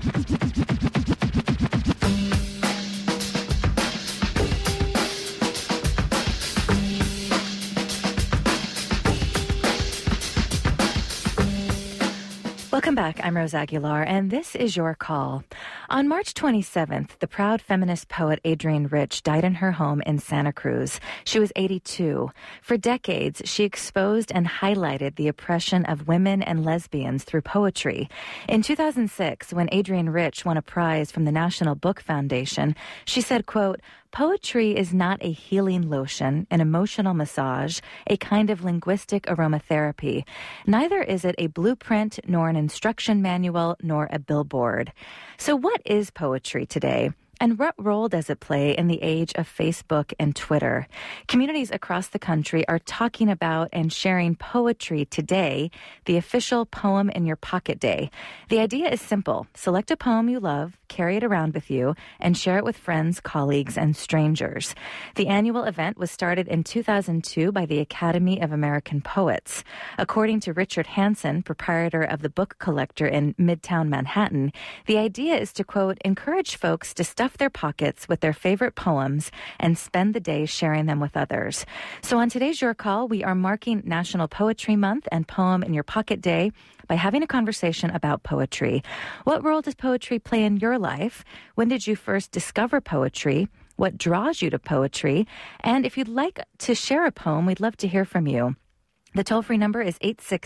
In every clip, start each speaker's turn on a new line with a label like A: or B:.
A: Welcome back. I'm Rose Aguilar, and this is Your Call. On March 27th, the proud feminist poet Adrienne Rich died in her home in Santa Cruz. She was 82. For decades, she exposed and highlighted the oppression of women and lesbians through poetry. In 2006, when Adrienne Rich won a prize from the National Book Foundation, she said, quote, "Poetry is not a healing lotion, an emotional massage, a kind of linguistic aromatherapy. Neither is it a blueprint, nor an instruction manual, nor a billboard." So what is poetry today? And what role does it play in the age of Facebook and Twitter? Communities across the country are talking about and sharing poetry today, the official Poem in Your Pocket Day. The idea is simple. Select a poem you love, carry it around with you, and share it with friends, colleagues, and strangers. The annual event was started in 2002 by the Academy of American Poets. According to Richard Hansen, proprietor of the Book Collector in Midtown Manhattan, the idea is to, quote, encourage folks to stuff their pockets with their favorite poems and spend the day sharing them with others. So on today's Your Call, we are marking National Poetry Month and Poem in Your Pocket Day by having a conversation about poetry. What role does poetry play in your life? When did you first discover poetry? What draws you to poetry? And if you'd like to share a poem, we'd love to hear from you. The toll-free number is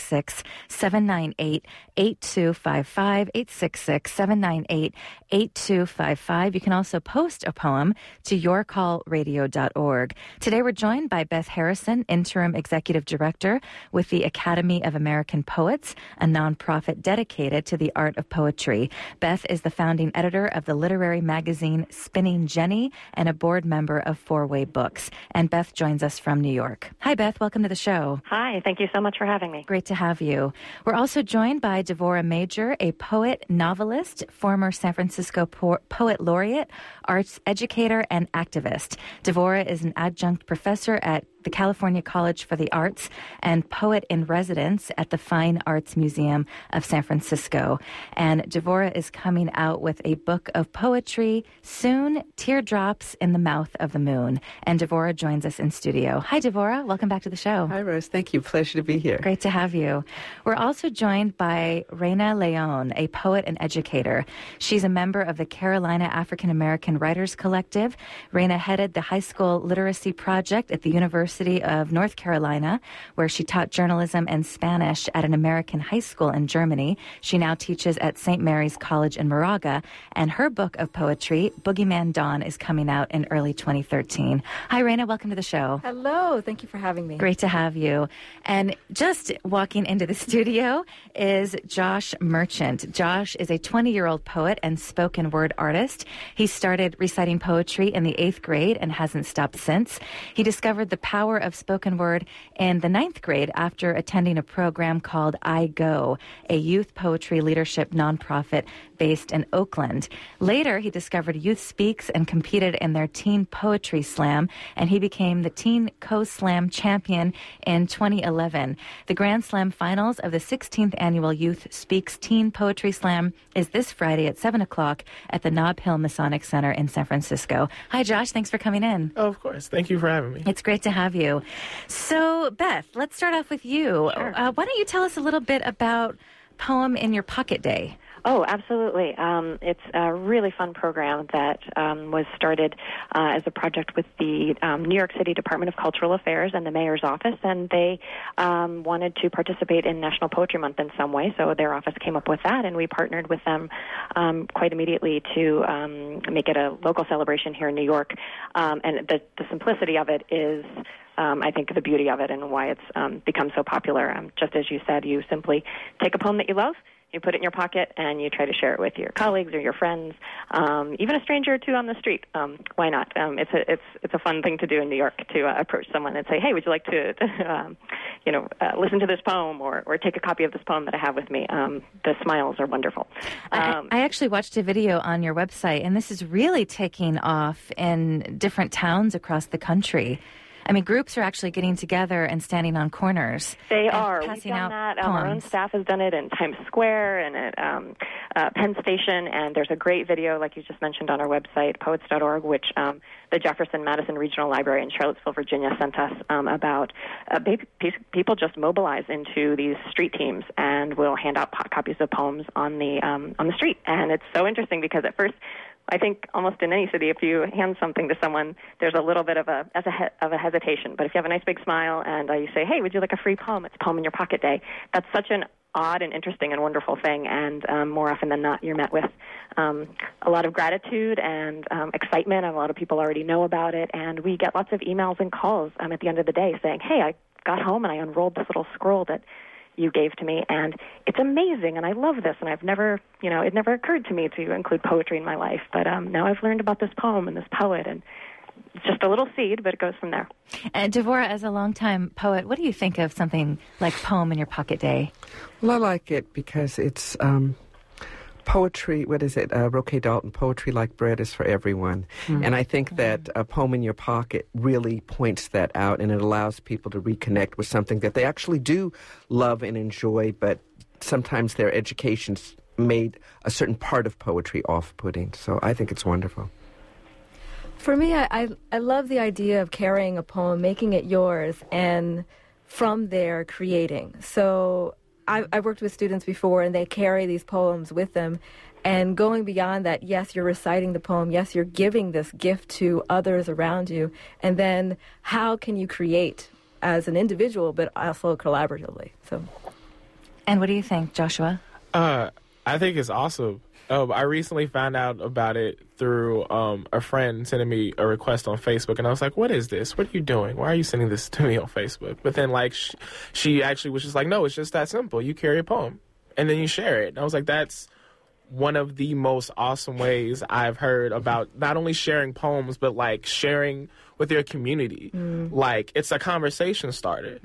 A: 866-798-8255, 866-798-8255. You can also post a poem to yourcallradio.org. Today we're joined by Beth Harrison, Interim Executive Director with the Academy of American Poets, a nonprofit dedicated to the art of poetry. Beth is the founding editor of the literary magazine Spinning Jenny and a board member of Four Way Books. And Beth joins us from New York. Hi, Beth. Welcome to the show.
B: Hi. Thank you so much for having me.
A: Great to have you. We're also joined by Devora Major, a poet, novelist, former San Francisco Poet Laureate, arts educator, and activist. Devora is an adjunct professor at the California College for the Arts and poet in residence at the Fine Arts Museum of San Francisco. And Devora is coming out with a book of poetry soon, Teardrops in the Mouth of the Moon. And Devora joins us in studio. Hi, Devora. Welcome back to the show.
C: Hi, Rose. Thank you. Pleasure to be here.
A: Great to have you. We're also joined by Reina Leon, a poet and educator. She's a member of the Carolina African American Writers Collective. Reina headed the high school literacy project at the University of North Carolina, where she taught journalism and Spanish at an American high school in Germany. She now teaches at St. Mary's College in Moraga, and her book of poetry, Boogeyman Dawn, is coming out in early 2013. Hi, Reina. Welcome to the show.
D: Hello. Thank you for having me.
A: Great to have you. And just walking into the studio is Josh Merchant. Josh is a 20-year-old poet and spoken word artist. He started reciting poetry in the 8th grade and hasn't stopped since. He discovered the power of spoken word in the 9th grade after attending a program called I Go, a youth poetry leadership nonprofit based in Oakland. Later, he discovered Youth Speaks and competed in their Teen Poetry Slam, and he became the Teen Co-Slam champion in 2011. The Grand Slam finals of the 16th Annual Youth Speaks Teen Poetry Slam is this Friday at 7 o'clock at the Nob Hill Masonic Center in San Francisco. Hi, Josh. Thanks for coming in.
E: Oh, of course. Thank you for having me.
A: It's great to have you. So, Beth, let's start off with you.
B: Sure.
A: Why don't you tell us a little bit about Poem in Your Pocket Day?
B: Oh, absolutely. It's a really fun program that was started as a project with the New York City Department of Cultural Affairs and the mayor's office, and they wanted to participate in National Poetry Month in some way, so their office came up with that, and we partnered with them quite immediately to make it a local celebration here in New York. And the simplicity of it is I think the beauty of it and why it's become so popular. Just as you said, you simply take a poem that you love, you put it in your pocket, and you try to share it with your colleagues or your friends, even a stranger or two on the street. Why not? It's a fun thing to do in New York to approach someone and say, "Hey, would you like to, listen to this poem or take a copy of this poem that I have with me?" The smiles are wonderful.
A: I actually watched a video on your website, and this is really taking off in different towns across the country. I mean, groups are actually getting together and standing on corners.
B: They are.
A: We've
B: done that. Our own staff has done it in Times Square and at Penn Station, and there's a great video, like you just mentioned, on our website, poets.org, which the Jefferson Madison Regional Library in Charlottesville, Virginia, sent us about people just mobilize into these street teams and will hand out copies of poems on the street. And it's so interesting because at first, I think almost in any city, if you hand something to someone, there's a little bit of a hesitation. But if you have a nice big smile and you say, "Hey, would you like a free poem?" It's Poem in Your Pocket Day. That's such an odd and interesting and wonderful thing. And more often than not, you're met with a lot of gratitude and excitement. And a lot of people already know about it. And we get lots of emails and calls at the end of the day saying, "Hey, I got home and I unrolled this little scroll that you gave to me, and it's amazing, and I love this, and I've never, it never occurred to me to include poetry in my life, but now I've learned about this poem and this poet, and it's just a little seed, but it goes from there."
A: And Devora, as a longtime poet, what do you think of something like Poem in Your Pocket Day?
C: Well, I like it because it's poetry. What is it? Roque Dalton, poetry like bread is for everyone. Mm-hmm. And I think that a poem in your pocket really points that out, and it allows people to reconnect with something that they actually do love and enjoy, but sometimes their education's made a certain part of poetry off-putting. So I think it's wonderful.
D: For me, I love the idea of carrying a poem, making it yours, and from there creating. So I've worked with students before, and they carry these poems with them. And going beyond that, yes, you're reciting the poem. Yes, you're giving this gift to others around you. And then how can you create as an individual, but also collaboratively? So,
A: and what do you think, Joshua?
E: I think it's awesome. I recently found out about it through a friend sending me a request on Facebook, and I was like, "What is this? What are you doing? Why are you sending this to me on Facebook?" But then, she actually was just like, "No, it's just that simple. You carry a poem, and then you share it." And I was like, "That's one of the most awesome ways I've heard about not only sharing poems, but sharing with your community. It's a conversation starter,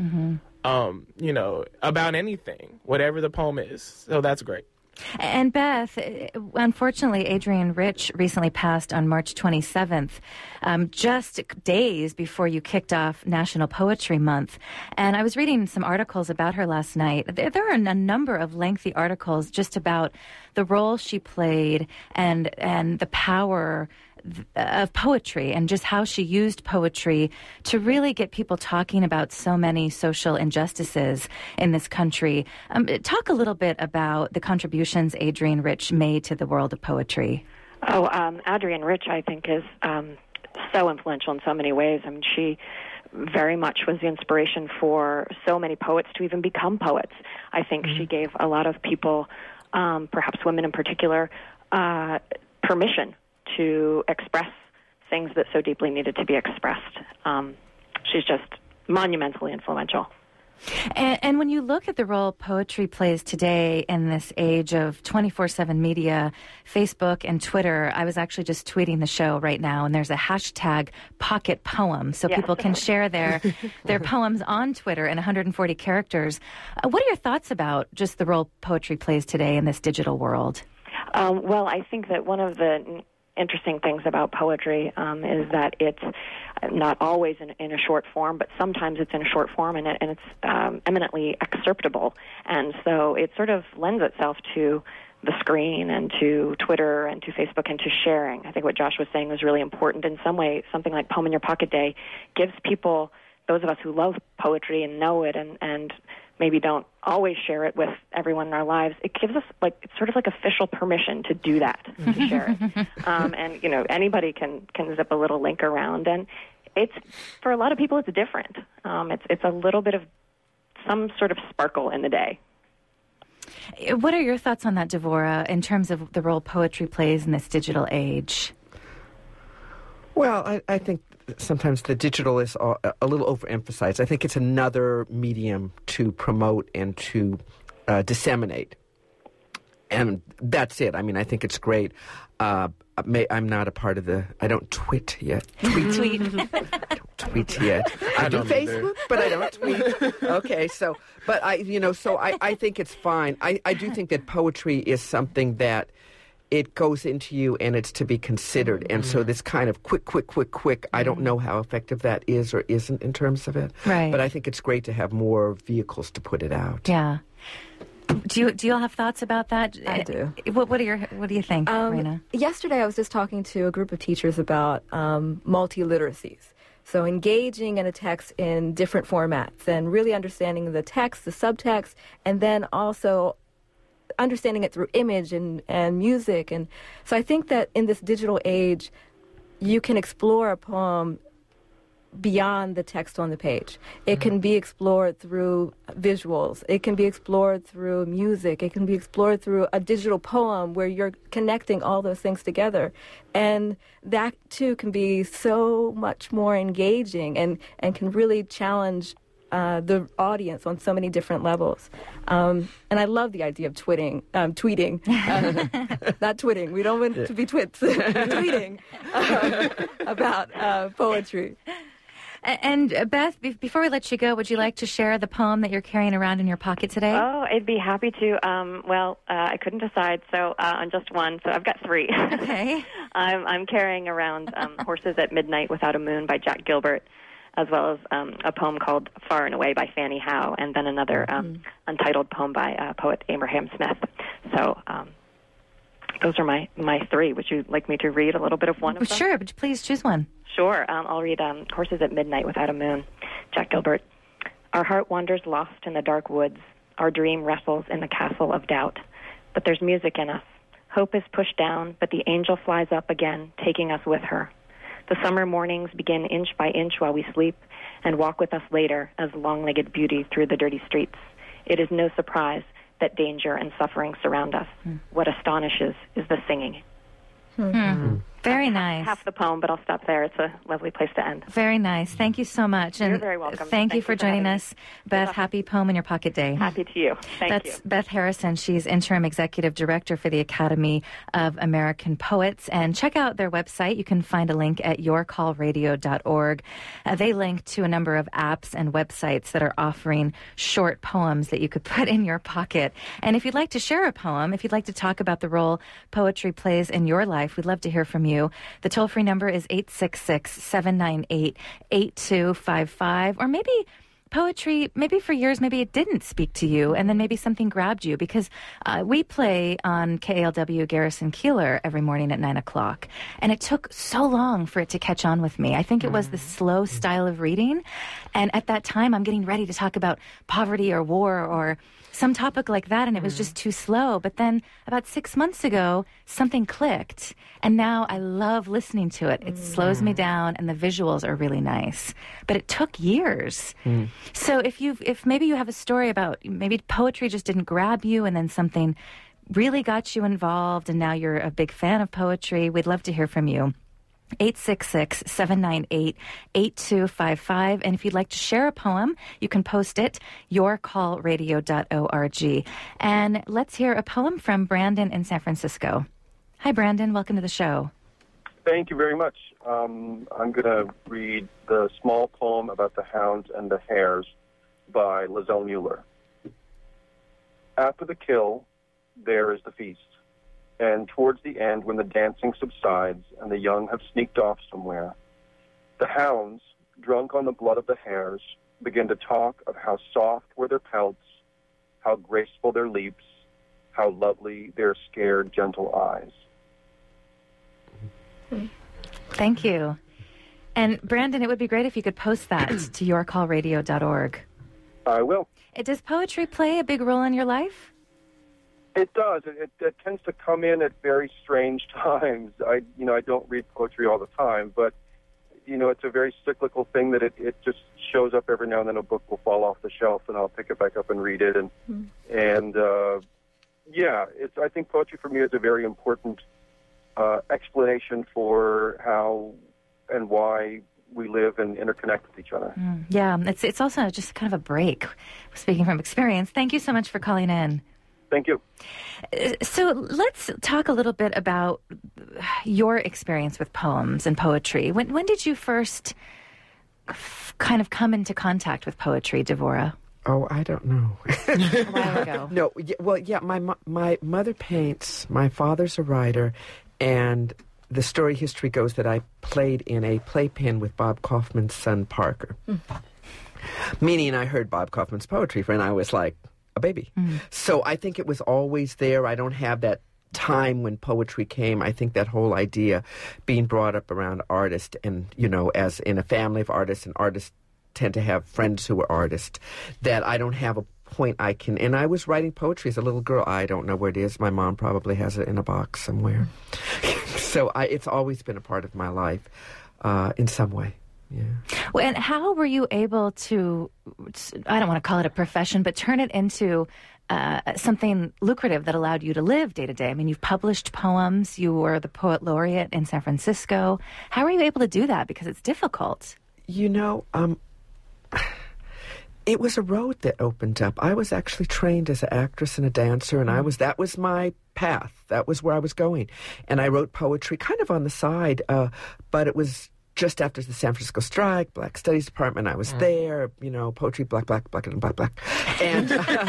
E: about anything, whatever the poem is. So that's great."
A: And Beth, unfortunately, Adrienne Rich recently passed on March 27th, just days before you kicked off National Poetry Month. And I was reading some articles about her last night. There are a number of lengthy articles just about the role she played and the power of poetry and just how she used poetry to really get people talking about so many social injustices in this country. Talk a little bit about the contributions Adrienne Rich made to the world of poetry.
B: Adrienne Rich, I think, is so influential in so many ways. I mean, she very much was the inspiration for so many poets to even become poets. I think she gave a lot of people, perhaps women in particular, permission to express things that so deeply needed to be expressed. She's just monumentally influential.
A: And when you look at the role poetry plays today in this age of 24/7 media, Facebook and Twitter, I was actually just tweeting the show right now, and there's a hashtag pocket poem, so people can share their poems on Twitter in 140 characters. What are your thoughts about just the role poetry plays today in this digital world?
B: Well, I think that one of the interesting things about poetry is that it's not always in a short form, but sometimes it's in a short form, and it's eminently excerptable. And so it sort of lends itself to the screen and to Twitter and to Facebook and to sharing. I think what Josh was saying was really important. In some way, something like Poem in Your Pocket Day gives people, those of us who love poetry and know it and maybe don't always share it with everyone in our lives, it gives us it's sort of like official permission to do that, to share it. And anybody can zip a little link around, and it's, for a lot of people, it's different. It's a little bit of some sort of sparkle in the day.
A: What are your thoughts on that, Devora, in terms of the role poetry plays in this digital age?
C: Well, I think sometimes the digital is a little overemphasized. I think it's another medium to promote and to disseminate. And that's it. I mean, I think it's great. I'm not a part of I don't tweet yet.
A: Tweet.
C: I don't tweet yet. I do Facebook, but I don't tweet. Okay, but I think it's fine. I do think that poetry is something that it goes into you and it's to be considered. And so this kind of quick, I don't know how effective that is or isn't in terms of it.
A: Right.
C: But I think it's great to have more vehicles to put it out.
A: Yeah. Do you all have thoughts about that?
D: I do.
A: What do you think, Rena?
D: Yesterday, I was just talking to a group of teachers about multiliteracies. So engaging in a text in different formats and really understanding the text, the subtext, and then also understanding it through image and music. And so I think that in this digital age, you can explore a poem beyond the text on the page. It can be explored through visuals. It can be explored through music. It can be explored through a digital poem where you're connecting all those things together. And that, too, can be so much more engaging and can really challenge the audience on so many different levels. And I love the idea of tweeting. Not twitting. We don't want to be twits. Tweeting about poetry.
A: And Beth, before we let you go, would you like to share the poem that you're carrying around in your pocket today?
B: Oh, I'd be happy to. I couldn't decide, so on just one. So I've got three.
A: Okay.
B: I'm carrying around Horses at Midnight Without a Moon by Jack Gilbert, as well as a poem called Far and Away by Fannie Howe, and then another untitled poem by poet Abraham Smith. So those are my three. Would you like me to read a little bit of one of them?
A: Sure, but please choose one.
B: Sure. I'll read Horses at Midnight Without a Moon, Jack Gilbert. Our heart wanders lost in the dark woods. Our dream wrestles in the castle of doubt. But there's music in us. Hope is pushed down, but the angel flies up again, taking us with her. The summer mornings begin inch by inch while we sleep and walk with us later as long-legged beauty through the dirty streets. It is no surprise that danger and suffering surround us. What astonishes is the singing.
A: Very nice.
B: Half the poem, but I'll stop there. It's a lovely place to end.
A: Very nice. Thank you so much.
B: You're very welcome.
A: Thank you for joining us. Beth, happy Poem in Your Pocket Day.
B: Happy to you.
A: That's Beth Harrison. She's Interim Executive Director for the Academy of American Poets. And check out their website. You can find a link at yourcallradio.org. They link to a number of apps and websites that are offering short poems that you could put in your pocket. And if you'd like to share a poem, if you'd like to talk about the role poetry plays in your life, we'd love to hear from you. The toll-free number is 866-798-8255. Or maybe poetry, maybe for years, maybe it didn't speak to you, and then maybe something grabbed you, because we play on KALW Garrison Keillor every morning at 9 o'clock, and it took so long for it to catch on with me. I think it was the slow style of reading, and at that time, I'm getting ready to talk about poverty or war or some topic like that, and it was just too slow. But then about 6 months ago, something clicked, and now I love listening to it. It slows me down, and the visuals are really nice. But it took years. So if maybe you have a story about maybe poetry just didn't grab you, and then something really got you involved, and now you're a big fan of poetry, we'd love to hear from you. 866-798-8255. And if you'd like to share a poem, you can post it, yourcallradio.org. And let's hear a poem from Brandon in San Francisco. Hi, Brandon. Welcome to the show.
F: Thank you very much. I'm going to read the small poem about the hounds and the hares by Lizelle Mueller. After the kill, there is the feast. And towards the end, when the dancing subsides and the young have sneaked off somewhere, the hounds, drunk on the blood of the hares, begin to talk of how soft were their pelts, how graceful their leaps, how lovely their scared, gentle eyes.
A: Thank you. And Brandon, it would be great if you could post that to yourcallradio.org.
F: I will.
A: Does poetry play a big role in your life?
F: It does. It tends to come in at very strange times. I don't read poetry all the time, but, it's a very cyclical thing that it just shows up every now and then. A book will fall off the shelf, and I'll pick it back up and read it. I think poetry for me is a very important explanation for how and why we live and interconnect with each other.
A: Yeah, it's also just kind of a break, speaking from experience. Thank you so much for calling in.
F: Thank you.
A: So let's talk a little bit about your experience with poems and poetry. When did you first kind of come into contact with poetry, Devora?
C: Oh, I don't know.
A: A while ago.
C: No, my mother paints. My father's a writer, and the story history goes that I played in a playpen with Bob Kaufman's son, Parker. Meaning I heard Bob Kaufman's poetry when I was like a baby. So I think it was always there. I don't have that time when poetry came. I think that whole idea being brought up around artists and, as in a family of artists, and artists tend to have friends who are artists, that I don't have a point I can... And I was writing poetry as a little girl. I don't know where it is. My mom probably has it in a box somewhere. So it's always been a part of my life in some way. Yeah.
A: Well, and how were you able to, I don't want to call it a profession, but turn it into something lucrative that allowed you to live day to day? I mean, you've published poems. You were the poet laureate in San Francisco. How were you able to do that? Because it's difficult.
C: It was a road that opened up. I was actually trained as an actress and a dancer, and that was my path. That was where I was going. And I wrote poetry kind of on the side, but it was just after the San Francisco strike, Black Studies Department. I was there, poetry, black, and black. And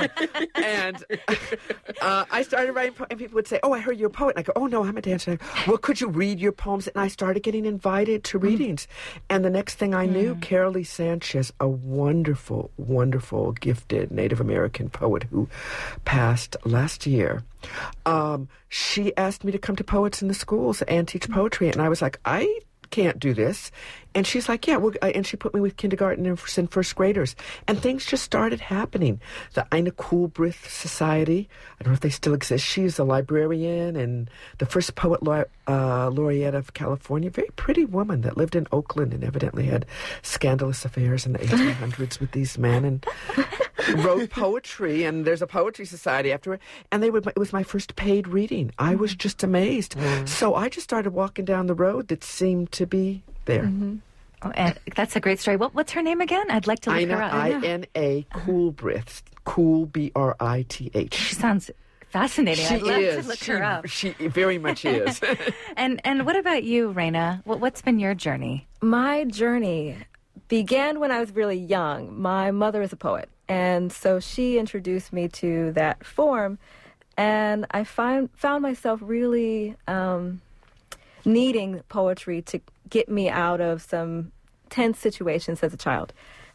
C: I started writing, and people would say, "Oh, I heard you're a poet." And I go, "Oh, no, I'm a dancer." And I go, "Well, could you read your poems?" And I started getting invited to readings. And the next thing I knew, Carolee Sanchez, a wonderful, wonderful, gifted Native American poet who passed last year, she asked me to come to Poets in the Schools and teach poetry. And I was like, I can't do this. And she's like, yeah, and she put me with kindergarten and first graders. And things just started happening. The Ina Coolbrith Society, I don't know if they still exist. She's a librarian and the first poet laureate of California. Very pretty woman that lived in Oakland and evidently had scandalous affairs in the 1800s with these men and wrote poetry. And there's a poetry society after it. And it was my first paid reading. I was just amazed. So I just started walking down the road that seemed to be there.
A: Oh, and that's a great story. What's her name again? I'd like to look her up.
C: Ina Coolbrith. Cool, B-R-I-T-H.
A: She sounds fascinating. I'd love to look her up.
C: She very much is.
A: And what about you, Raina? What's been your journey?
D: My journey began when I was really young. My mother is a poet, and so she introduced me to that form, and I found myself really needing poetry to get me out of some tense situations as a child.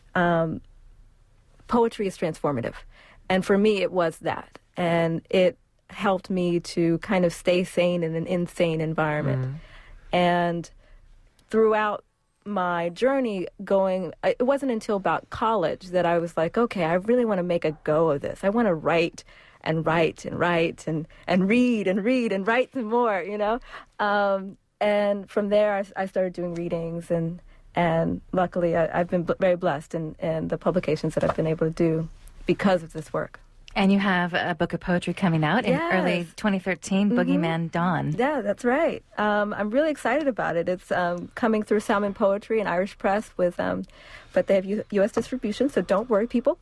D: Poetry is transformative. And for me, it was that. And it helped me to kind of stay sane in an insane environment. And throughout my journey it wasn't until about college that I was like, okay, I really want to make a go of this. I want to write and write and write and read and read and write some more, and from there, I started doing readings, and luckily, I've been very blessed in the publications that I've been able to do because of this work.
A: And you have a book of poetry coming out in early 2013, Boogeyman Dawn.
D: Yeah, that's right. I'm really excited about it. It's coming through Salmon Poetry and Irish Press but they have U.S. distribution, so don't worry, people.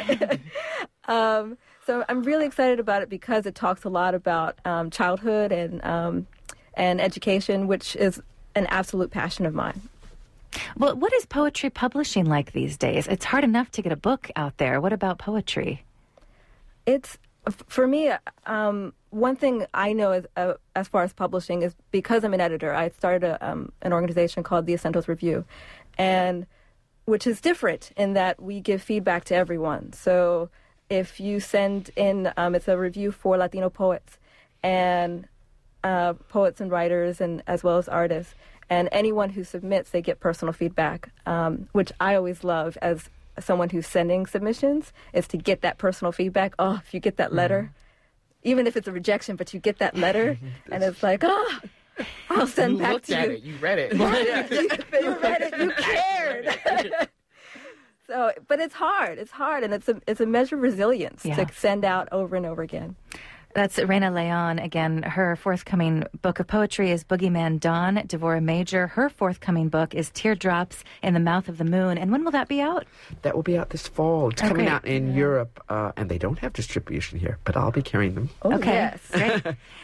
D: So I'm really excited about it because it talks a lot about childhood and education, which is an absolute passion of mine.
A: Well, what is poetry publishing like these days? It's hard enough to get a book out there. What about poetry?
D: It's, for me, one thing I know as far as publishing is because I'm an editor, I started an organization called the Essentials Review, and which is different in that we give feedback to everyone. So if you send in, it's a review for Latino poets, and poets and writers, and as well as artists, and anyone who submits, they get personal feedback, which I always love as someone who's sending submissions, is to get that personal feedback. Oh, if you get that letter, even if it's a rejection, but you get that letter, and it's like, I'll send back to you.
E: You looked at it, you read it.
D: You read it, you cared. So, but it's hard, and it's a measure of resilience to send out over and over again.
A: That's Raina Leon. Again, her forthcoming book of poetry is Boogeyman Dawn. Devora Major, her forthcoming book is Teardrops in the Mouth of the Moon. And when will that be out?
C: That will be out this fall. It's coming out in Europe, and they don't have distribution here, but I'll be carrying them.
D: Oh, okay. Yes.
A: Great.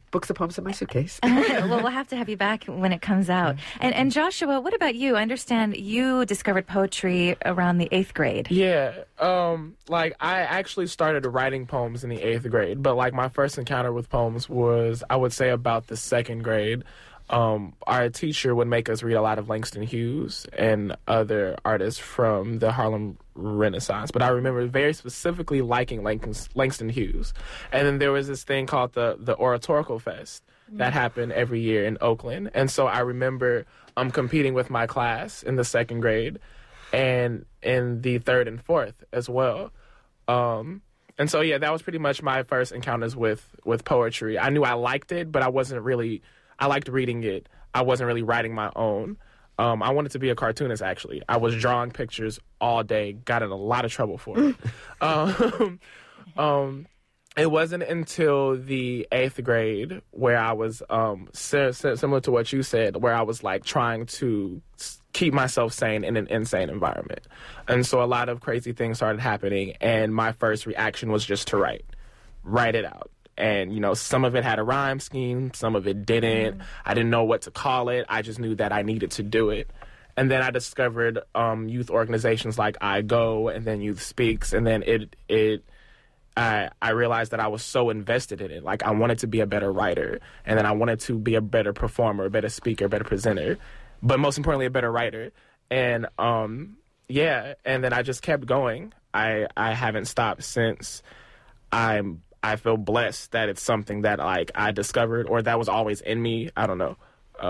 C: books of poems in my suitcase.
A: Well, we'll have to have you back when it comes out. And Joshua, what about you? I understand you discovered poetry around the 8th grade.
E: Yeah, like I actually started writing poems in the 8th grade, but like my first encounter with poems was, I would say, about the 2nd grade. Our teacher would make us read a lot of Langston Hughes and other artists from the Harlem Renaissance. But I remember very specifically liking Langston Hughes. And then there was this thing called the Oratorical Fest that happened every year in Oakland. And so I remember competing with my class in the 2nd grade and in the 3rd and 4th as well. And so, yeah, that was pretty much my first encounters with poetry. I knew I liked it, but I liked reading it. I wasn't really writing my own. I wanted to be a cartoonist, actually. I was drawing pictures all day, got in a lot of trouble for it. It wasn't until the 8th grade where I was, similar to what you said, where I was like trying to keep myself sane in an insane environment. And so a lot of crazy things started happening, and my first reaction was just to write it out. And, you know, some of it had a rhyme scheme, some of it didn't. I didn't know what to call it. I just knew that I needed to do it. And then I discovered youth organizations like I Go and then Youth Speaks. And then I realized that I was so invested in it. Like, I wanted to be a better writer. And then I wanted to be a better performer, a better speaker, a better presenter. But most importantly, a better writer. And, yeah, and then I just kept going. I haven't stopped since. I feel blessed that it's something that, like, I discovered or that was always in me. I don't know.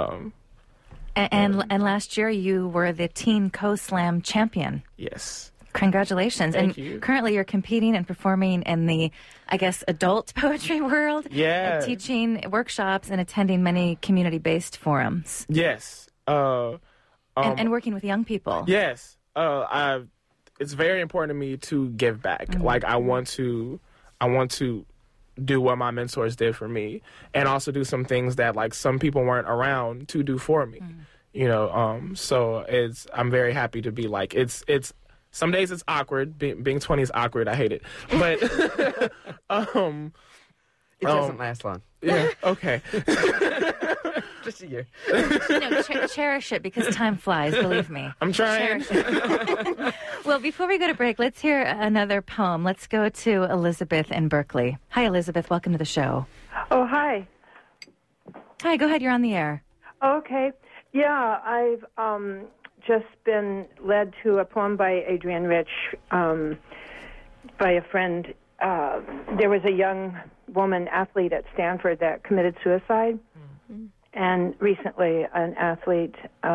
A: And last year you were the Teen Co-Slam champion.
E: Yes.
A: Congratulations.
E: Thank you.
A: Currently you're competing and performing in the, I guess, adult poetry world.
E: Yeah.
A: Teaching workshops and attending many community-based forums.
E: Yes.
A: And working with young people.
E: Yes. It's very important to me to give back. Mm-hmm. Like, I want to do what my mentors did for me, and also do some things that, like, some people weren't around to do for me. You know, so I'm very happy to be like, it's some days it's awkward. Being 20 is awkward. I hate it. But
C: it doesn't last long.
E: Yeah. Okay.
C: Just a year.
A: Cherish it, because time flies, believe me.
E: I'm trying.
A: Well, before we go to break, let's hear another poem. Let's go to Elizabeth in Berkeley. Hi, Elizabeth. Welcome to the show.
G: Oh, hi.
A: Hi, go ahead. You're on the air.
G: Okay. Yeah, I've just been led to a poem by Adrienne Rich by a friend. There was a young woman athlete at Stanford that committed suicide. Mm-hmm. And recently an athlete,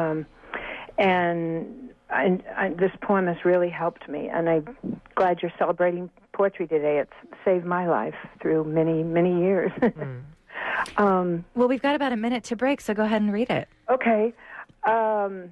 G: and this poem has really helped me, and I'm glad you're celebrating poetry today. It's saved my life through many, many years.
A: Well, we've got about a minute to break, so go ahead and read it.
G: Okay. I'll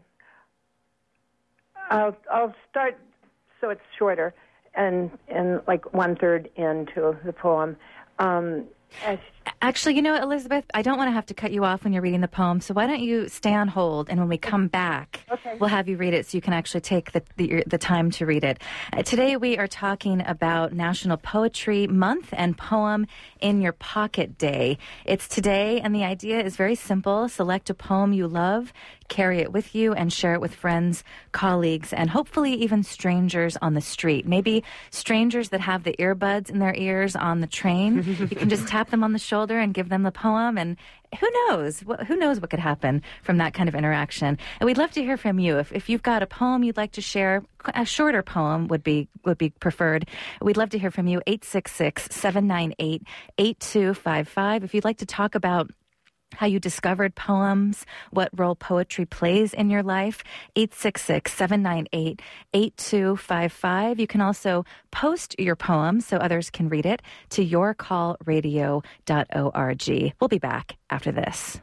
G: start so it's shorter, and like 1/3 into the poem.
A: Actually, you know, Elizabeth, I don't want to have to cut you off when you're reading the poem, so why don't you stay on hold, and when we come back, we'll have you read it so you can actually take the time to read it. Today we are talking about National Poetry Month and Poem in Your Pocket Day. It's today, and the idea is very simple. Select a poem you love, carry it with you, and share it with friends, colleagues, and hopefully even strangers on the street. Maybe strangers that have the earbuds in their ears on the train. You can just tap them on the shoulder and give them the poem, and who knows what could happen from that kind of interaction. And we'd love to hear from you. If you've got a poem you'd like to share, a shorter poem would be preferred. We'd love to hear from you. 866-798-8255. If you'd like to talk about how you discovered poems, what role poetry plays in your life, 866-798-8255. You can also post your poem so others can read it to yourcallradio.org. We'll be back after this.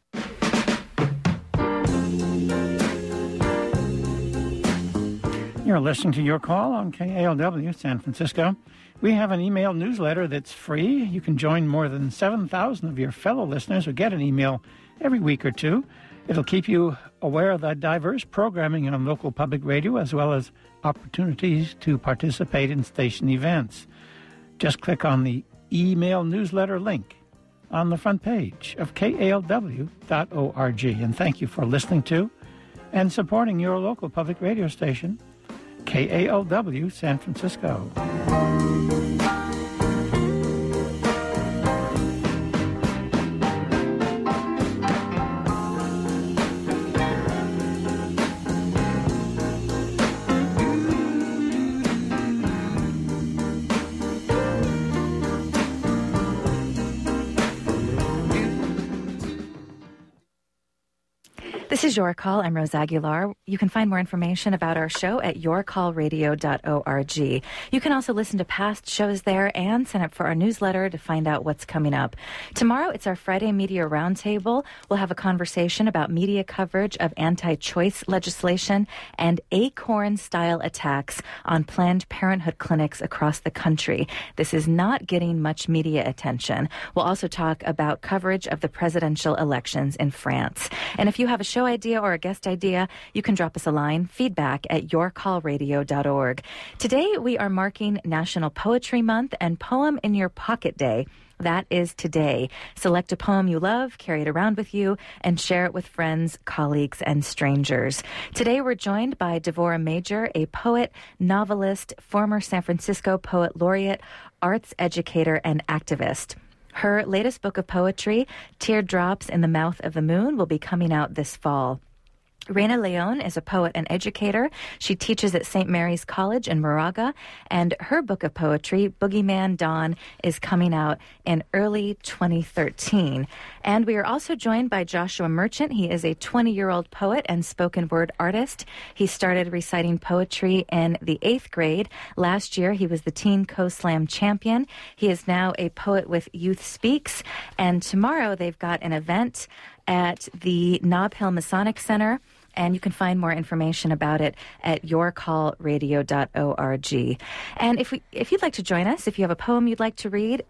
H: You're listening to Your Call on KALW San Francisco. We have an email newsletter that's free. You can join more than 7,000 of your fellow listeners who get an email every week or two. It'll keep you aware of the diverse programming on local public radio, as well as opportunities to participate in station events. Just click on the email newsletter link on the front page of KALW.org. And thank you for listening to and supporting your local public radio station, KALW San Francisco.
A: This is Your Call. I'm Rose Aguilar. You can find more information about our show at yourcallradio.org. You can also listen to past shows there and sign up for our newsletter to find out what's coming up. Tomorrow, it's our Friday Media Roundtable. We'll have a conversation about media coverage of anti-choice legislation and acorn-style attacks on Planned Parenthood clinics across the country. This is not getting much media attention. We'll also talk about coverage of the presidential elections in France. And if you have a show idea or a guest idea, you can drop us a line, feedback at yourcallradio.org. Today, we are marking National Poetry Month and Poem in Your Pocket Day. That is today. Select a poem you love, carry it around with you, and share it with friends, colleagues, and strangers. Today, we're joined by Devora Major, a poet, novelist, former San Francisco Poet Laureate, arts educator, and activist. Her latest book of poetry, Teardrops in the Mouth of the Moon, will be coming out this fall. Reina Leon is a poet and educator. She teaches at St. Mary's College in Moraga, and her book of poetry, Boogeyman Dawn, is coming out in early 2013. And we are also joined by Joshua Merchant. He is a 20-year-old poet and spoken word artist. He started reciting poetry in the 8th grade. Last year, he was the Teen Co-Slam champion. He is now a poet with Youth Speaks, and tomorrow they've got an event at the Nob Hill Masonic Center, and you can find more information about it at yourcallradio.org. And if you'd like to join us, if you have a poem you'd like to read,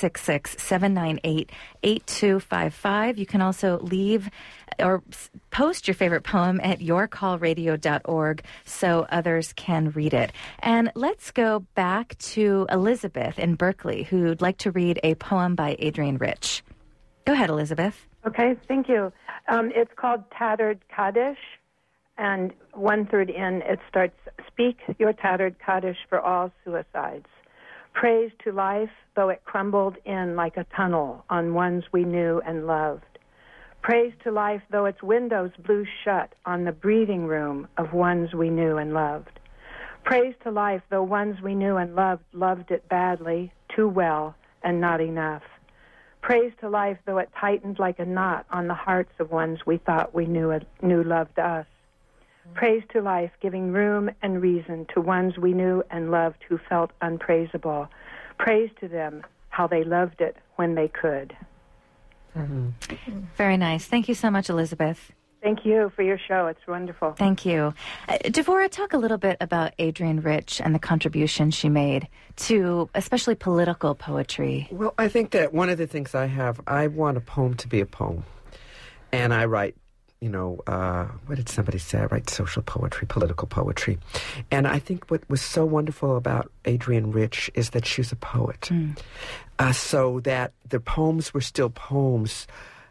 A: 866-798-8255. You can also leave or post your favorite poem at yourcallradio.org so others can read it. And let's go back to Elizabeth in Berkeley, who'd like to read a poem by Adrienne Rich. Go ahead, Elizabeth.
G: Okay, thank you. It's called Tattered Kaddish, and 1/3 in, it starts, Speak your tattered Kaddish for all suicides. Praise to life, though it crumbled in like a tunnel on ones we knew and loved. Praise to life, though its windows blew shut on the breathing room of ones we knew and loved. Praise to life, though ones we knew and loved it badly, too well, and not enough. Praise to life, though it tightened like a knot on the hearts of ones we thought we knew loved us. Praise to life, giving room and reason to ones we knew and loved who felt unpraisable. Praise to them, how they loved it when they could.
A: Mm-hmm. Very nice. Thank you so much, Elizabeth.
G: Thank you for your show. It's wonderful.
A: Thank you. Devora, talk a little bit about Adrienne Rich and the contribution she made to especially political poetry.
C: Well, I think that one of the things I want a poem to be a poem. And I write, what did somebody say? I write social poetry, political poetry. And I think what was so wonderful about Adrienne Rich is that she was a poet. So that the poems were still poems,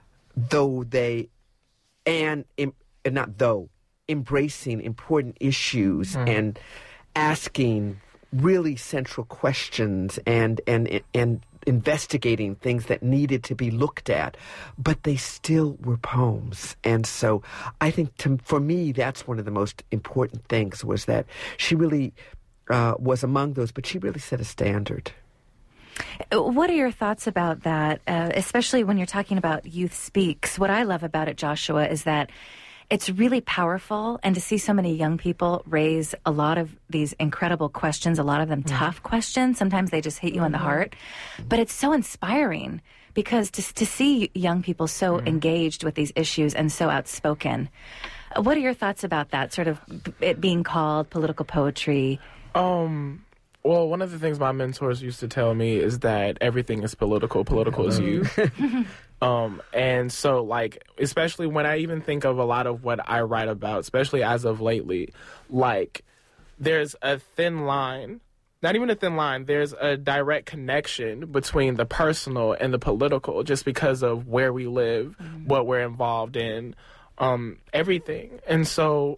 C: embracing important issues and asking really central questions and investigating things that needed to be looked at, but they still were poems. And so I think for me, that's one of the most important things, was that she really was among those, but she really set a standard.
A: What are your thoughts about that, especially when you're talking about Youth Speaks? What I love about it, Joshua, is that it's really powerful, and to see so many young people raise a lot of these incredible questions, a lot of them tough questions. Sometimes they just hit you in the heart. But it's so inspiring because to see young people so engaged with these issues and so outspoken. What are your thoughts about that, sort of it being called political poetry?
E: Well, one of the things my mentors used to tell me is that everything is political. Political is you. And so, like, especially when I even think of a lot of what I write about, especially as of lately, like, there's a thin line not even a thin line, there's a direct connection between the personal and the political just because of where we live, what we're involved in, everything. And so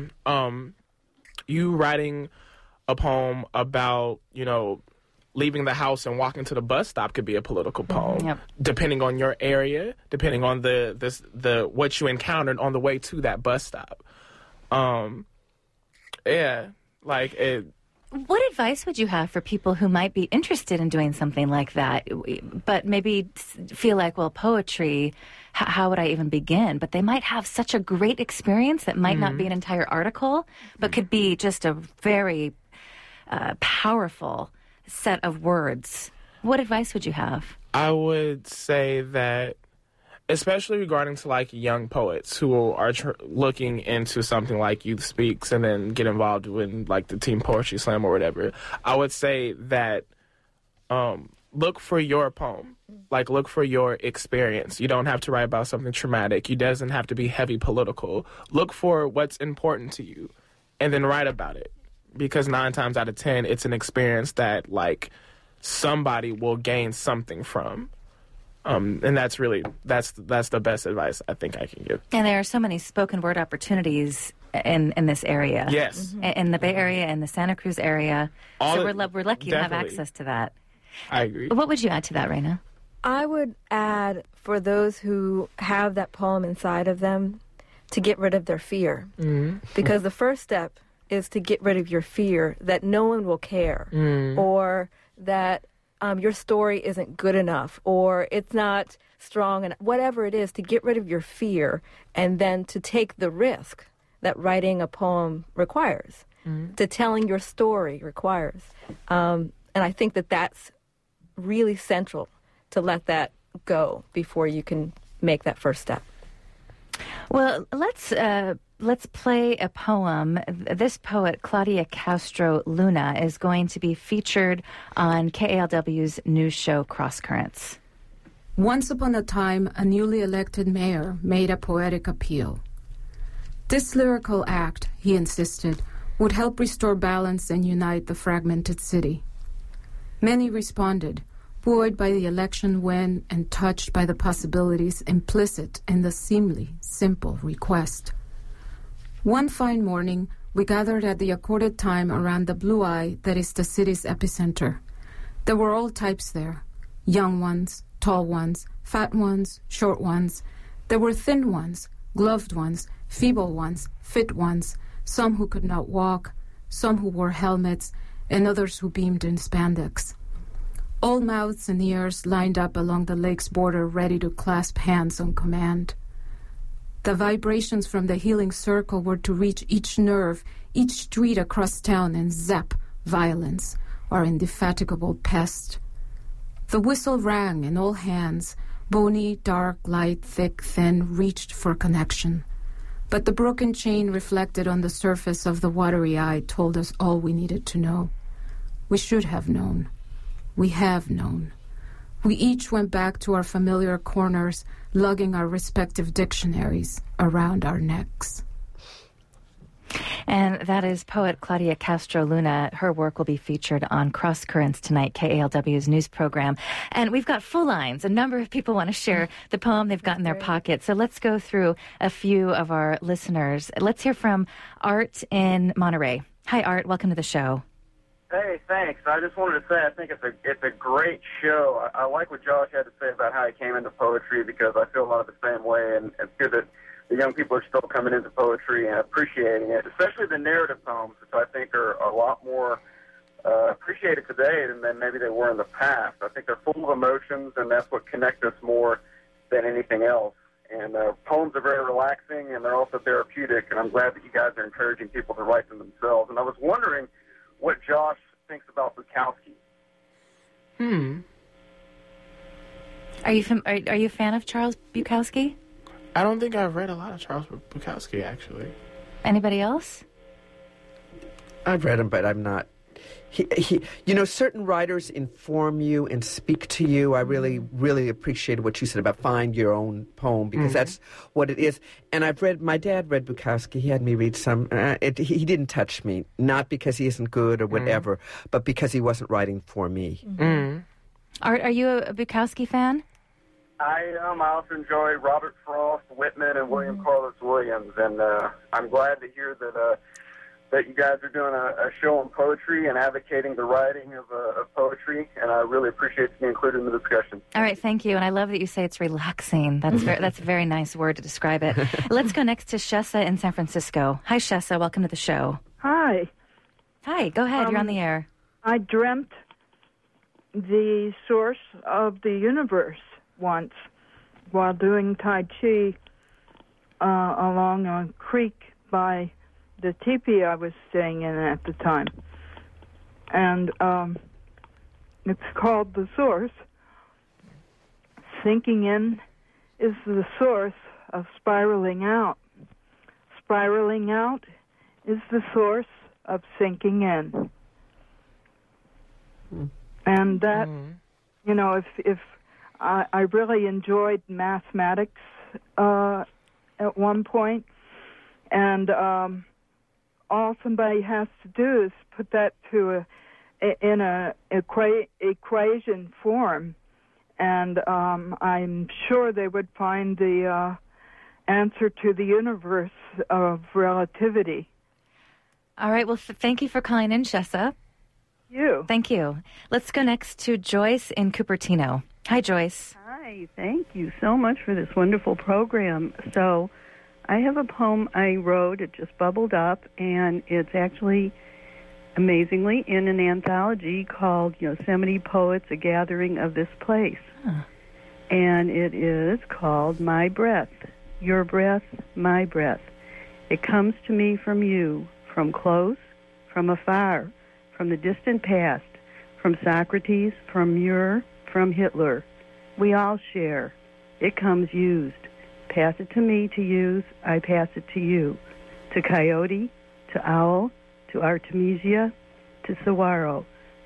E: you writing a poem about, leaving the house and walking to the bus stop could be a political poem, depending on your area, depending on the what you encountered on the way to that bus stop.
A: What advice would you have for people who might be interested in doing something like that, but maybe feel like, well, poetry, how would I even begin? But they might have such a great experience that might not be an entire article, but could be just a very powerful set of words. What advice would you have?
E: I would say that, especially regarding to like young poets who are looking into something like Youth Speaks and then get involved in like the Team Poetry Slam or whatever, I would say that look for your poem, like look for your experience. You don't have to write about something traumatic. It doesn't have to be heavy political. Look for what's important to you and then write about it, because 9 times out of 10 it's an experience that like somebody will gain something from. And that's the best advice I think I can give.
A: And there are so many spoken word opportunities in this area.
E: Yes.
A: In the Bay Area and the Santa Cruz area. So we're lucky to have access to that.
E: I agree.
A: What would you add to that, Raina?
D: I would add, for those who have that poem inside of them, to get rid of their fear. Because the first step is to get rid of your fear that no one will care, or that your story isn't good enough, or it's not strong enough, whatever it is, to get rid of your fear and then to take the risk that writing a poem requires, to telling your story requires. And I think that that's really central, to let that go before you can make that first step.
A: Well, let's play a poem. This poet, Claudia Castro Luna, is going to be featured on KALW's news show Cross Currents.
I: Once upon a time, a newly elected mayor made a poetic appeal. This lyrical act, he insisted, would help restore balance and unite the fragmented city. Many responded, buoyed by the election win and touched by the possibilities implicit in the seemingly simple request. One fine morning, we gathered at the accorded time around the blue eye that is the city's epicenter. There were all types there, young ones, tall ones, fat ones, short ones. There were thin ones, gloved ones, feeble ones, fit ones, some who could not walk, some who wore helmets, and others who beamed in spandex. All mouths and ears lined up along the lake's border, ready to clasp hands on command. The vibrations from the healing circle were to reach each nerve, each street across town, and zap violence, our indefatigable pest. The whistle rang, and all hands, bony, dark, light, thick, thin, reached for connection. But the broken chain reflected on the surface of the watery eye told us all we needed to know. We should have known. We have known. We each went back to our familiar corners, lugging our respective dictionaries around our necks.
A: And that is poet Claudia Castro Luna. Her work will be featured on Cross Currents tonight, KALW's news program. And we've got full lines. A number of people want to share the poem they've got in their pocket. So let's go through a few of our listeners. Let's hear from Art in Monterey. Hi, Art. Welcome to the show.
J: Hey, thanks. I just wanted to say I think it's a great show. I like what Josh had to say about how he came into poetry, because I feel a lot of the same way, and it's good that the young people are still coming into poetry and appreciating it, especially the narrative poems, which I think are a lot more appreciated today than maybe they were in the past. I think they're full of emotions, and that's what connects us more than anything else. And poems are very relaxing, and they're also therapeutic, and I'm glad that you guys are encouraging people to write them themselves. And I was wondering what Josh thinks about Bukowski.
A: Are you a fan of Charles Bukowski?
E: I don't think I've read a lot of Charles Bukowski, actually.
A: Anybody else?
C: I've read him, but I'm not certain writers inform you and speak to you. I really, really appreciated what you said about find your own poem, because that's what it is. And my dad read Bukowski. He had me read some. He didn't touch me, not because he isn't good or whatever, but because he wasn't writing for me.
A: Are you a Bukowski fan?
J: I am. I also enjoy Robert Frost, Whitman, and William Carlos Williams, and I'm glad to hear that you guys are doing a show on poetry and advocating the writing of poetry, and I really appreciate being included in the discussion.
A: All right, thank you, and I love that you say it's relaxing. That's a very nice word to describe it. Let's go next to Shessa in San Francisco. Hi, Shessa. Welcome to the show.
K: Hi.
A: Hi, go ahead. You're on the air.
K: I dreamt the source of the universe once while doing Tai Chi along a creek by the teepee I was staying in at the time. And it's called The Source. Sinking in is the source of spiraling out. Spiraling out is the source of sinking in. And that, if I really enjoyed mathematics at one point, and all somebody has to do is put that in a equation form, and I'm sure they would find the answer to the universe of relativity.
A: All right. Well, thank you for calling in, Shessa. Thank you. Let's go next to Joyce in Cupertino. Hi, Joyce.
L: Hi. Thank you so much for this wonderful program. So I have a poem I wrote. It just bubbled up, and it's actually, amazingly, in an anthology called Yosemite Poets, A Gathering of This Place. And it is called My Breath, Your Breath, My Breath. It comes to me from you, from close, from afar, from the distant past, from Socrates, from Muir, from Hitler. We all share. It comes used. Pass it to me to use, I pass it to you. To Coyote, to Owl, to Artemisia, to Saguaro.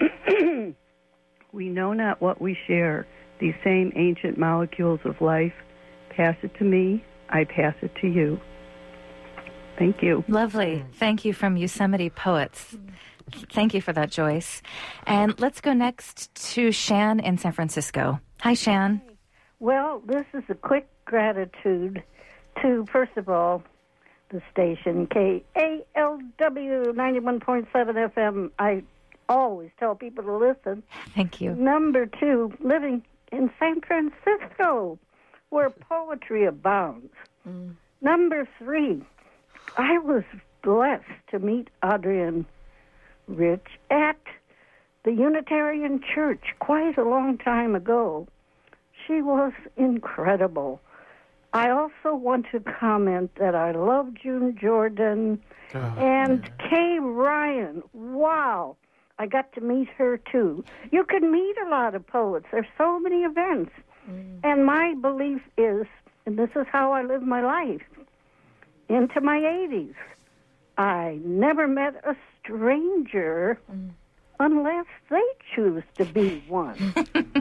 L: We know not what we share, these same ancient molecules of life. Pass it to me, I pass it to you. Thank you.
A: Lovely. Thank you from Yosemite Poets. Thank you for that, Joyce. And let's go next to Shan in San Francisco. Hi, Shan.
M: Well, this is a quick gratitude to, first of all, the station, KALW 91.7 FM. I always tell people to listen.
A: Thank you.
M: Number 2, living in San Francisco, where poetry abounds. Number 3, I was blessed to meet Adrienne Rich at the Unitarian Church quite a long time ago. She was incredible. I also want to comment that I love June Jordan and Kay Ryan. Wow. I got to meet her, too. You can meet a lot of poets. There's so many events. And my belief is, and this is how I live my life, into my 80s, I never met a stranger unless they choose to be one.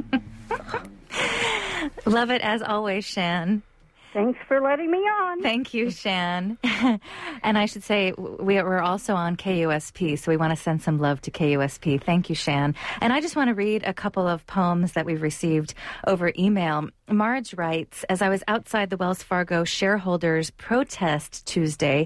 A: Love it as always, Shan.
M: Thanks for letting me on.
A: Thank you, Shan. And I should say we're also on KUSP, so we want to send some love to KUSP. Thank you, Shan. And I just want to read a couple of poems that we've received over email. Marge writes, as I was outside the Wells Fargo shareholders protest Tuesday,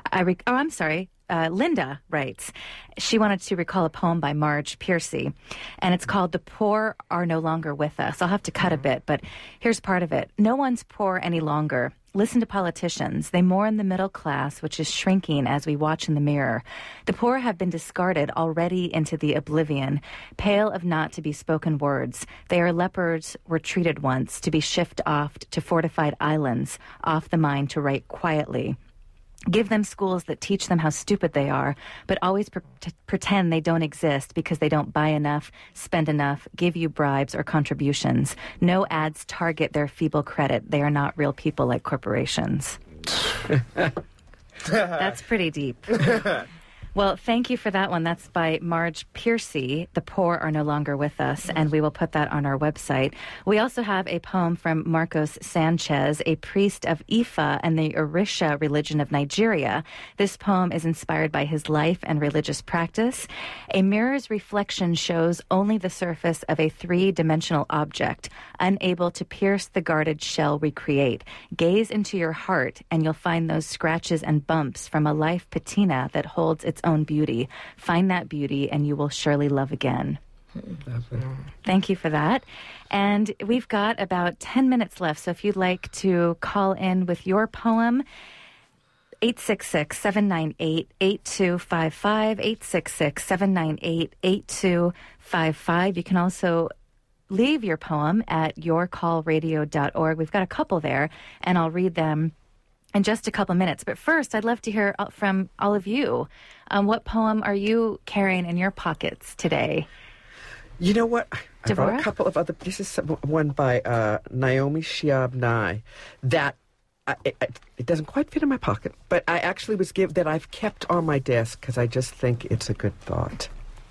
A: Linda writes, she wanted to recall a poem by Marge Piercy, and it's called The Poor Are No Longer With Us. I'll have to cut a bit, but here's part of it. No one's poor any longer. Listen to politicians. They mourn the middle class, which is shrinking as we watch in the mirror. The poor have been discarded already into the oblivion, pale of not to be spoken words. They are lepers were treated once, to be shipped off to fortified islands, off the mind to write quietly. Give them schools that teach them how stupid they are, but always pretend they don't exist because they don't buy enough, spend enough, give you bribes or contributions. No ads target their feeble credit. They are not real people like corporations. That's pretty deep. Well, thank you for that one. That's by Marge Piercy. The Poor Are No Longer With Us, and we will put that on our website. We also have a poem from Marcos Sanchez, a priest of Ifa and the Orisha religion of Nigeria. This poem is inspired by his life and religious practice. A mirror's reflection shows only the surface of a three-dimensional object, unable to pierce the guarded shell we create. Gaze into your heart, and you'll find those scratches and bumps from a life patina that holds its own beauty. Find that beauty, and you will surely love again. Thank you for that. And we've got about 10 minutes left, so if you'd like to call in with your poem, 866-798-8255, 866-798-8255. You can also leave your poem at yourcallradio.org. We've got a couple there, and I'll read them in just a couple minutes. But first, I'd love to hear from all of you. What poem are you carrying in your pockets today?
C: You know what? I brought
A: Devorah?
C: a couple of other. This is one by Naomi Shihab Nye that it doesn't quite fit in my pocket, but I actually was given that I've kept on my desk because I just think it's a good thought.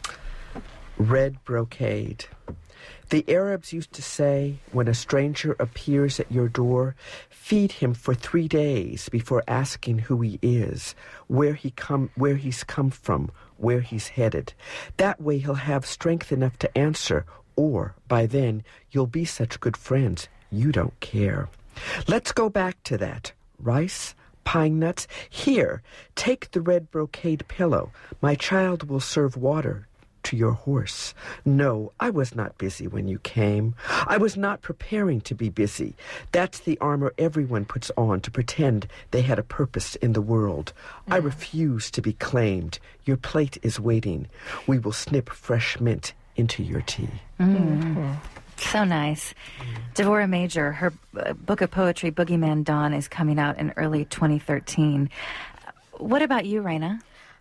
C: Red brocade. The Arabs used to say, when a stranger appears at your door, feed him for 3 days before asking who he is, where he's come from, where he's headed. That way he'll have strength enough to answer, or by then you'll be such good friends you don't care. Let's go back to that. Rice, pine nuts. Here, take the red brocade pillow. My child will serve water to your horse. No, I was not busy when you came. I was not preparing to be busy. That's the armor everyone puts on to pretend they had a purpose in the world. I refuse to be claimed. Your plate is waiting. We will snip fresh mint into your tea.
A: So nice. Devorah Major, her book of poetry, Boogeyman Dawn, is coming out in early 2013. What about you, Raina?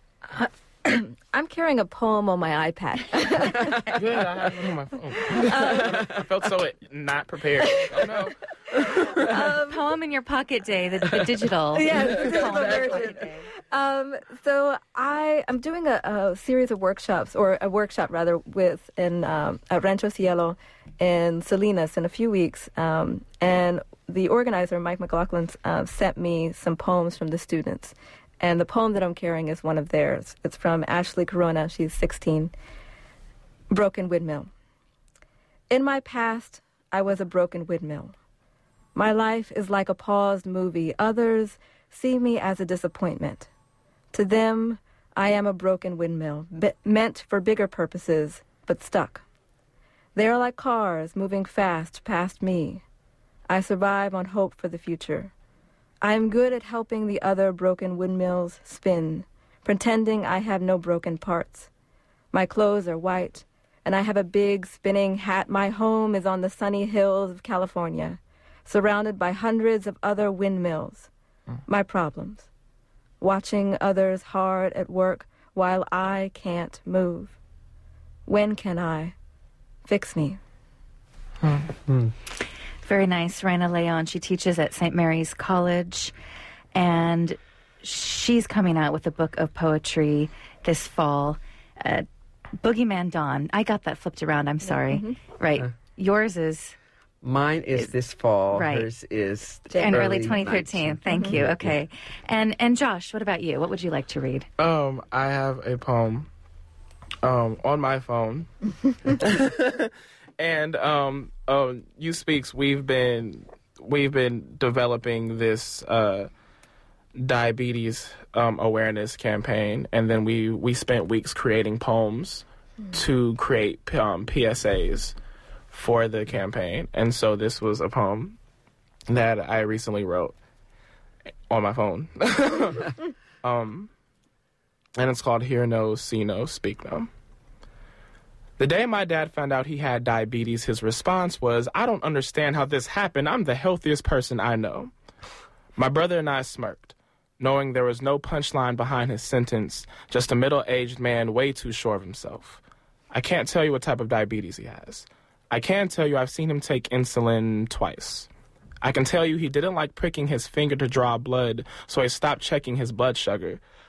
D: I'm carrying a poem on my iPad.
E: Good, I have it on my phone. I felt so not prepared. Oh, no.
A: Poem in your pocket day, the digital.
D: Yes, the digital version. So I'm doing a series of workshops, or a workshop rather, at Rancho Cielo in Salinas in a few weeks. And the organizer, Mike McLaughlin, sent me some poems from the students. And the poem that I'm carrying is one of theirs. It's from Ashley Corona. She's 16. Broken Windmill. In my past, I was a broken windmill. My life is like a paused movie. Others see me as a disappointment. To them, I am a broken windmill, meant for bigger purposes, but stuck. They are like cars moving fast past me. I survive on hope for the future. I am good at helping the other broken windmills spin, pretending I have no broken parts. My clothes are white, and I have a big spinning hat. My home is on the sunny hills of California, surrounded by hundreds of other windmills. My problems. Watching others hard at work while I can't move. When can I? Fix me.
A: Very nice. Raina Leon, she teaches at St. Mary's College, and she's coming out with a book of poetry this fall. Boogeyman Dawn. I got that flipped around. I'm sorry. Right. Yours is...
C: Mine is this fall.
A: Right.
C: Hers is
A: in early 2013.
C: 19.
A: Thank you. Okay. And Josh, what about you? What would you like to read?
E: I have a poem on my phone. And You Speaks, we've been developing this diabetes awareness campaign, and then we spent weeks creating poems to create PSAs for the campaign. And so this was a poem that I recently wrote on my phone. And it's called Hear No, See No, Speak No. The day my dad found out he had diabetes, his response was, "I don't understand how this happened. I'm the healthiest person I know." My brother and I smirked, knowing there was no punchline behind his sentence, just a middle-aged man way too sure of himself. I can't tell you what type of diabetes he has. I can tell you I've seen him take insulin twice. I can tell you he didn't like pricking his finger to draw blood, so he stopped checking his blood sugar.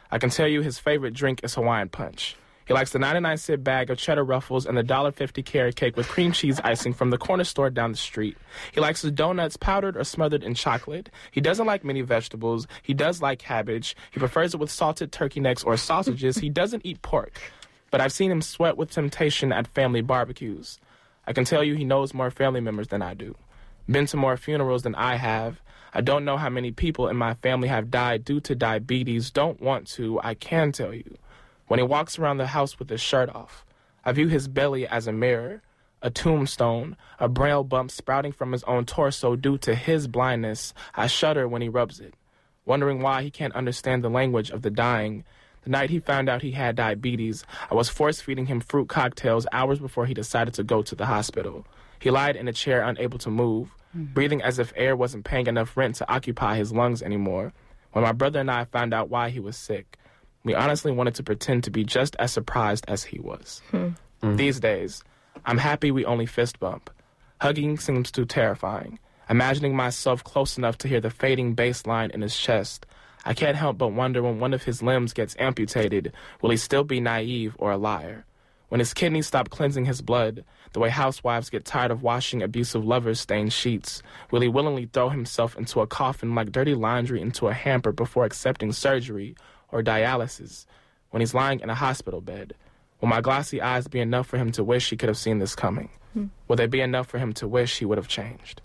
E: I can tell you his favorite drink is Hawaiian Punch. He likes the 99-cent bag of cheddar ruffles and the $1.50 carrot cake with cream cheese icing from the corner store down the street. He likes his donuts powdered or smothered in chocolate. He doesn't like many vegetables. He does like cabbage. He prefers it with salted turkey necks or sausages. He doesn't eat pork. But I've seen him sweat with temptation at family barbecues. I can tell you he knows more family members than I do. Been to more funerals than I have. I don't know how many people in my family have died due to diabetes. Don't want to. I can tell you. When he walks around the house with his shirt off, I view his belly as a mirror, a tombstone, a braille bump sprouting from his own torso due to his blindness. I shudder when he rubs it, wondering why he can't understand the language of the dying. The night he found out he had diabetes, I was force-feeding him fruit cocktails hours before he decided to go to the hospital. He lied in a chair, unable to move, breathing as if air wasn't paying enough rent to occupy his lungs anymore. When my brother and I found out why he was sick, we honestly wanted to pretend to be just as surprised as he was. These days, I'm happy we only fist bump. Hugging seems too terrifying. Imagining myself close enough to hear the fading bass line in his chest, I can't help but wonder when one of his limbs gets amputated, will he still be naive or a liar? When his kidneys stop cleansing his blood, the way housewives get tired of washing abusive lovers' stained sheets, will he willingly throw himself into a coffin like dirty laundry into a hamper before accepting surgery or dialysis? When he's lying in a hospital bed, will my glossy eyes be enough for him to wish he could have seen this coming? Will they be enough for him to wish he would have changed?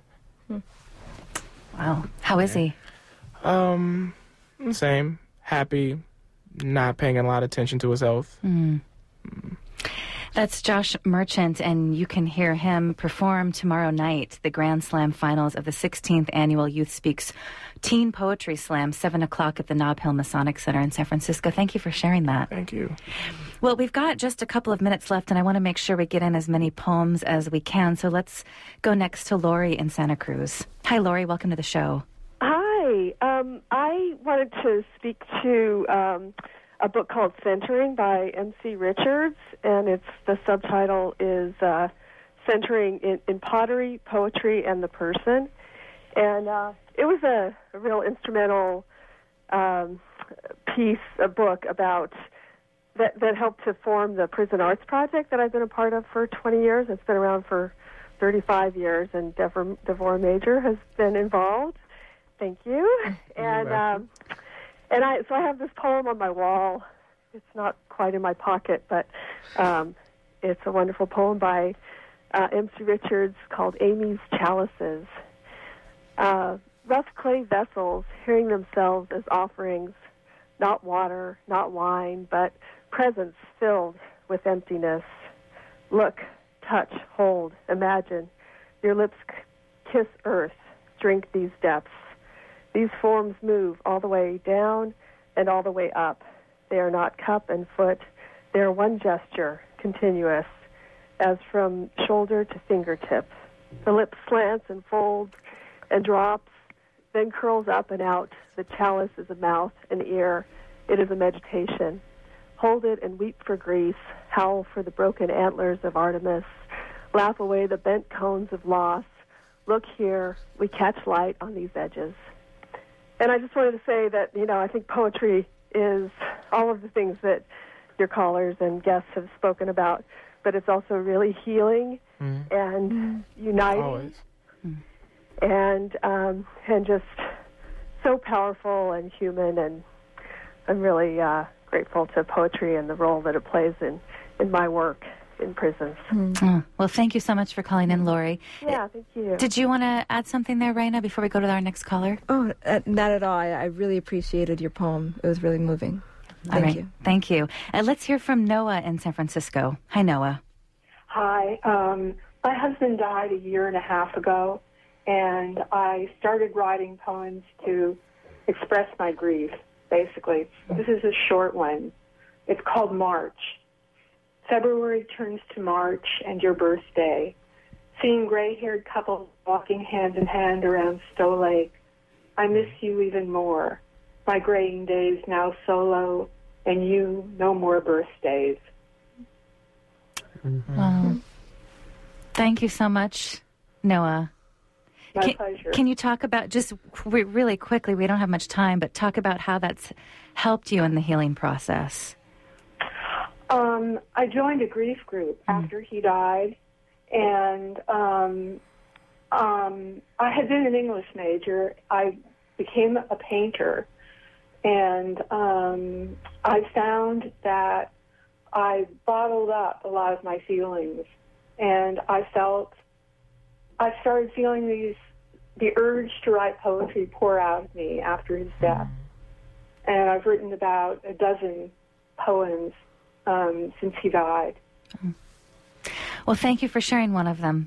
A: Wow. How is he?
E: Same. Happy, not paying a lot of attention to his health.
A: That's Josh Merchant, and you can hear him perform tomorrow night, the Grand Slam finals of the 16th Annual Youth Speaks Teen Poetry Slam, 7 o'clock at the Nob Hill Masonic Center in San Francisco. Thank you for sharing that.
E: Thank you.
A: Well, we've got just a couple of minutes left, and I want to make sure we get in as many poems as we can. So let's go next to Lori in Santa Cruz. Hi, Lori. Welcome to the show.
N: Hi. I wanted to speak to a book called Centering by M.C. Richards, and the subtitle is Centering in Pottery, Poetry, and the Person. And it was a real instrumental piece, a book about that helped to form the Prison Arts Project that I've been a part of for 20 years. It's been around for 35 years, and Devorah Major has been involved. Thank you. So I have this poem on my wall. It's not quite in my pocket, but it's a wonderful poem by M.C. Richards called Amy's Chalices. Rough clay vessels, hearing themselves as offerings, not water, not wine, but presence filled with emptiness. Look, touch, hold, imagine. Your lips kiss earth, drink these depths. These forms move all the way down and all the way up. They are not cup and foot. They are one gesture, continuous, as from shoulder to fingertip. The lip slants and folds and drops, then curls up and out. The chalice is a mouth, an ear. It is a meditation. Hold it and weep for grief. Howl for the broken antlers of Artemis. Laugh away the bent cones of loss. Look here, we catch light on these edges. And I just wanted to say that, I think poetry is all of the things that your callers and guests have spoken about, but it's also really healing and uniting.
E: Always.
N: And just so powerful and human, and I'm really grateful to poetry and the role that it plays in my work in prisons.
A: Well, thank you so much for calling in, Lori.
N: Yeah, thank you.
A: Did you want to add something there, Raina, before we go to our next caller?
D: Oh, not at all. I really appreciated your poem. It was really moving. Thank you.
A: Thank you. Let's hear from Noah in San Francisco. Hi, Noah.
O: Hi. My husband died 1.5 years ago, and I started writing poems to express my grief, basically. This is a short one. It's called March. February turns to March and your birthday. Seeing gray-haired couples walking hand in hand around Stowe Lake. I miss you even more. My graying days now solo, and you no more birthdays.
A: Well, thank you so much, Noah.
O: My pleasure.
A: Can you talk about, just really quickly, we don't have much time, but talk about how that's helped you in the healing process?
O: I joined a grief group after he died, and I had been an English major. I became a painter, and I found that I bottled up a lot of my feelings, and I started feeling the urge to write poetry pour out of me after his death. And I've written about a dozen poems since he died.
A: Well, thank you for sharing one of them.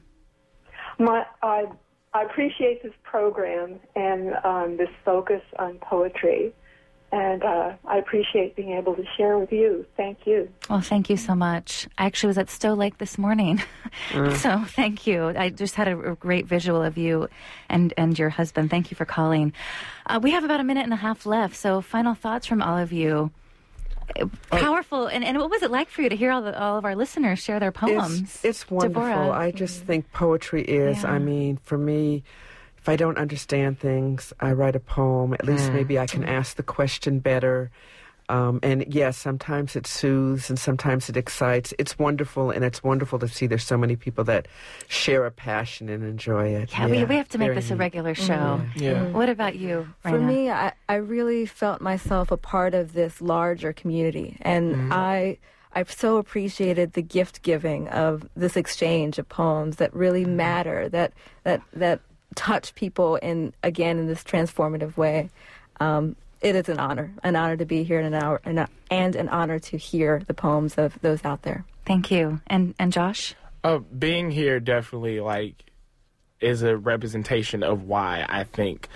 O: I appreciate this program and this focus on poetry, and I appreciate being able to share with you. Thank you.
A: Well, thank you so much. I actually was at Stowe Lake this morning, so thank you. I just had a great visual of you and your husband. Thank you for calling. We have about a minute and a half left, so final thoughts from all of you. Powerful. And what was it like for you to hear all of our listeners share their poems?
C: It's wonderful.
A: Deborah.
C: I just think poetry is, I mean, for me, if I don't understand things, I write a poem. At least maybe I can ask the question better. And yes, sometimes it soothes and sometimes it excites. It's wonderful, and it's wonderful to see there's so many people that share a passion and enjoy it.
A: Yeah, we have to make this a regular show.
C: Yeah.
A: What about you, Raina?
D: For me, I really felt myself a part of this larger community, and I've so appreciated the gift giving of this exchange of poems that really matter, that touch people in this transformative way. It is an honor to be here, and an honor to hear the poems of those out there.
A: Thank you. And Josh?
E: Being here definitely is a representation of why I think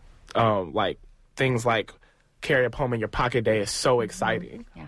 E: things like Carry a Poem in Your Pocket Day is so exciting.
A: Yeah.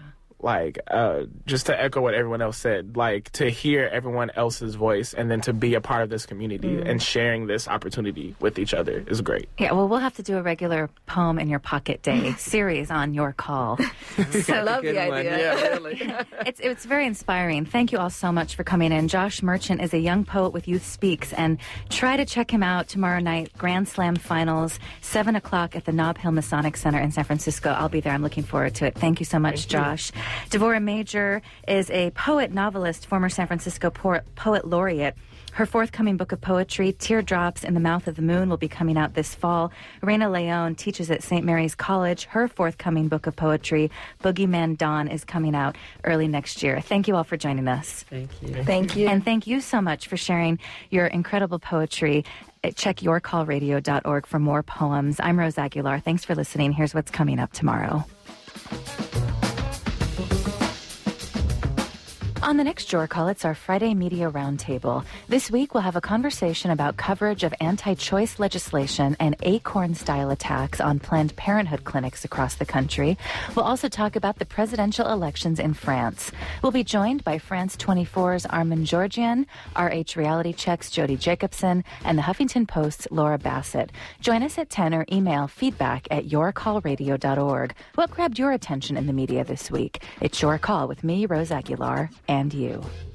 E: Just to echo what everyone else said, to hear everyone else's voice and then to be a part of this community and sharing this opportunity with each other is great.
A: Yeah, well, we'll have to do a regular Poem in Your Pocket Day series on Your Call.
D: So I love the idea.
C: Yeah, really.
A: It's very inspiring. Thank you all so much for coming in. Josh Merchant is a young poet with Youth Speaks, and try to check him out tomorrow night, Grand Slam Finals, 7 o'clock at the Nob Hill Masonic Center in San Francisco. I'll be there. I'm looking forward to it. Thank you so much, Josh. Deborah Major is a poet, novelist, former San Francisco poet laureate. Her forthcoming book of poetry, Teardrops in the Mouth of the Moon, will be coming out this fall. Raina Leon teaches at St. Mary's College. Her forthcoming book of poetry, Boogeyman Dawn, is coming out early next year. Thank you all for joining us.
C: Thank you.
D: Thank you.
A: And thank you so much for sharing your incredible poetry. Check yourcallradio.org for more poems. I'm Rose Aguilar. Thanks for listening. Here's what's coming up tomorrow. On the next Your Call, it's our Friday Media Roundtable. This week, we'll have a conversation about coverage of anti-choice legislation and acorn-style attacks on Planned Parenthood clinics across the country. We'll also talk about the presidential elections in France. We'll be joined by France 24's Armin Georgian, RH Reality Check's Jody Jacobson, and the Huffington Post's Laura Bassett. Join us at 10 or email feedback@yourcallradio.org. What grabbed your attention in the media this week? It's Your Call with me, Rose Aguilar, and you.